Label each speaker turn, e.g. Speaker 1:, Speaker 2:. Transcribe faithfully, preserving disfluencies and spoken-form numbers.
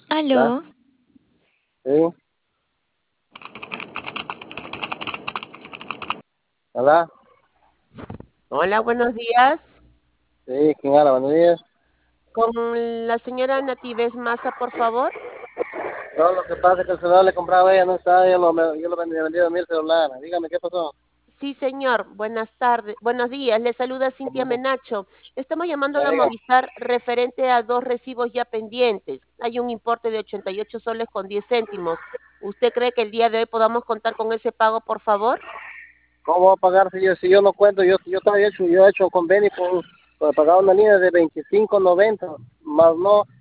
Speaker 1: ¿Verdad?
Speaker 2: Aló,
Speaker 1: Sí, ¿verdad?
Speaker 3: Hola, buenos días.
Speaker 1: Sí, ¿quién habla? Buenos días.
Speaker 3: Con la señora Natives Maza, por favor.
Speaker 1: No, lo que pasa es que el celular le compraba a ella, no está, yo lo, me- yo lo vendí, vendí a mí el celular. Dígame, ¿qué pasó?
Speaker 3: Sí, señor. Buenas tardes. Buenos días. Le saluda Cintia
Speaker 1: ¿Cómo?
Speaker 3: Menacho. Estamos llamando a
Speaker 1: Ya,
Speaker 3: la
Speaker 1: diga.
Speaker 3: Movistar referente a dos recibos ya pendientes. Hay un importe de ochenta y ocho soles con diez céntimos. ¿Usted cree que el día de hoy podamos contar con ese pago, por favor?
Speaker 1: ¿Cómo voy a pagar si yo, si yo no cuento? Yo, yo estaba hecho, yo he hecho convenio con, para pagar una línea de veinticinco noventa, más no.